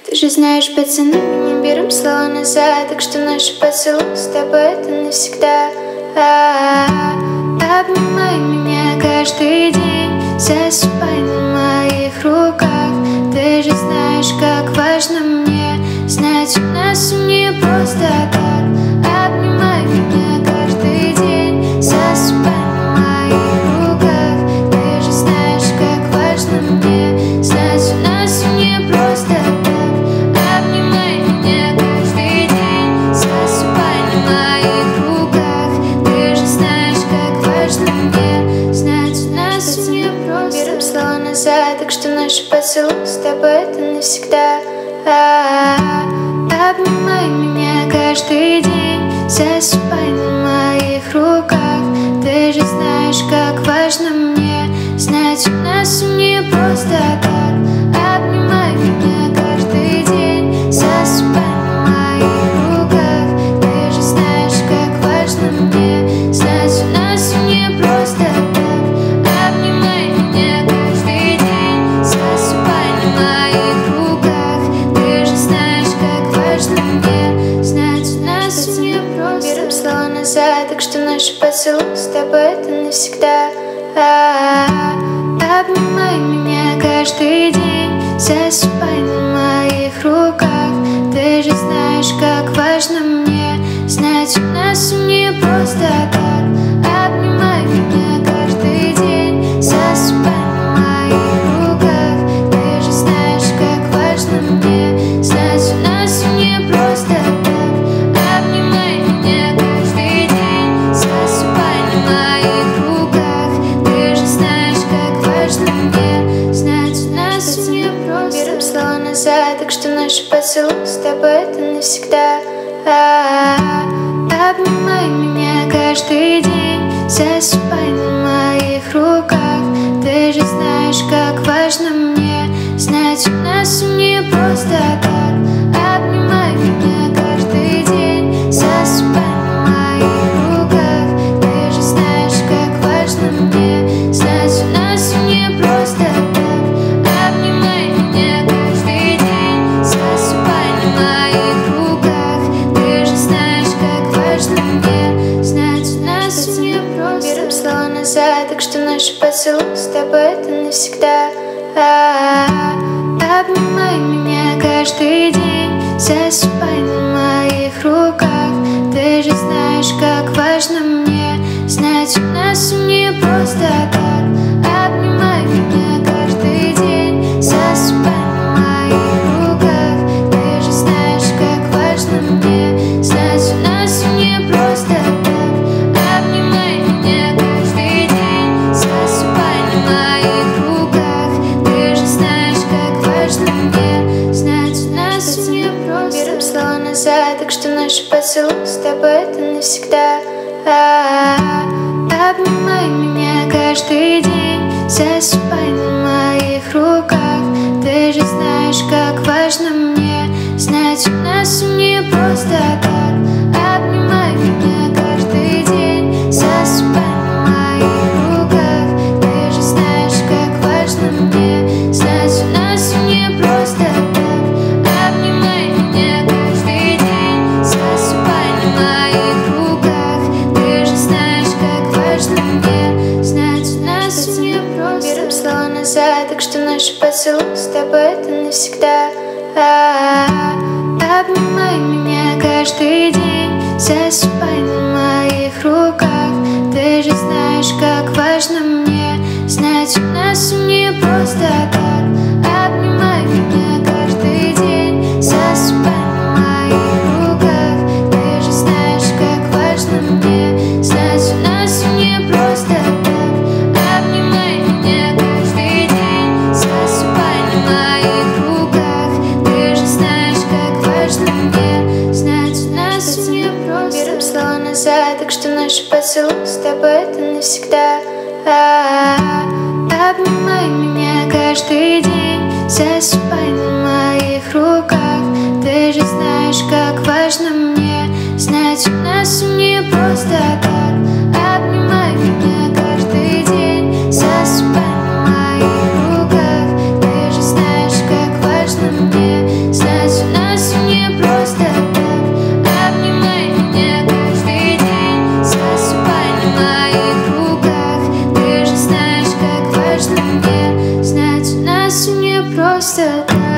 Ты же знаешь, пацаны, мы не берем слова назад, так что наши поцелуи с тобой это навсегда. Обнимай меня каждый день, засыпай на моих руках. Ты же знаешь, как важно мне знать, у нас не просто так. Обнимай меня каждый день, засыпай на моих руках. Ты же знаешь, как важно мне знать, у нас не просто так. Обнимай меня каждый день, засыпай на моих руках. Ты же знаешь, как важно мне знать, у нас не просто. Берем слова назад, так что наши поцелуи с тобой это навсегда. Обнимай меня каждый день, засыпай на моих руках. Ты же знаешь, как важно мне знать, у нас не просто так. Обнимай меня каждый день, засыпай на моих руках. Ты же знаешь, как важно мне знать, у нас не просто так. Обнимай меня каждый день, засыпай на моих руках. Ты же знаешь, как важно мне знать, у нас не просто. Берем слова назад, так что наши поцелуи с тобой это навсегда. Обнимай меня каждый день, засыпай на моих руках. Ты же знаешь, как важно мне знать, у нас не просто так. Обнимай меня каждый день, засыпай на моих руках. Ты же знаешь, как важно мне знать, у нас не просто так. Обнимай меня каждый день, засыпай на моих руках. Ты же знаешь, как важно мне знать, у нас не просто. Берем слова назад, так что наши поцелуи с тобой это навсегда. Обнимай меня каждый день, засыпай на моих руках. Ты же знаешь, как важно мне знать, у нас не просто так. Обнимай меня каждый день, засыпай на моих руках. Ты же знаешь, как важно мне знать, у нас не просто так. Обнимай меня каждый день, засыпай на моих руках. Ты же знаешь, как важно мне знать, у нас не просто. Берем слова назад, так что наши поцелуи с тобой это навсегда. Обнимай меня каждый день, засыпай на моих руках. Ты же знаешь, как важно мне знать, у нас не просто так. Обнимай меня каждый день, засыпай на моих руках. Ты же знаешь, как важно мне знать, у нас не просто так. Обнимай меня каждый день, засыпай на моих руках. Ты же знаешь, как важно мне знать, у нас не просто. Берем слова назад, так что наши поцелуи с тобой это навсегда. Обнимай меня каждый день, засыпай на моих руках. Ты же знаешь, как важно мне знать, у нас не просто так. Обнимай меня каждый день, засыпай на моих руках. Ты же знаешь, как важно мне знать, у нас не просто так. Обнимай меня каждый день, засыпай на моих руках. Ты же знаешь, как важно мне знать, у нас не просто. Берем слова назад, так что наши поцелуи с тобой это навсегда. Обнимай меня каждый день, засыпай на моих руках. Ты же знаешь, как важно мне знать, у нас не просто так. Обнимай меня каждый день, засыпай на моих руках. Ты же знаешь, как важно мне знать, у нас не просто так. Обнимай меня каждый день, засыпай на моих руках. Ты же знаешь, как важно мне знать, у нас не просто. Берем слова назад, так что наши поцелуи с тобой это навсегда. Обнимай меня каждый день, засыпай на моих руках. Ты же знаешь, как важно мне знать, у нас не просто так. Обнимай меня каждый день, засыпай на моих руках. Ты же знаешь, как важно мне знать. не просто так.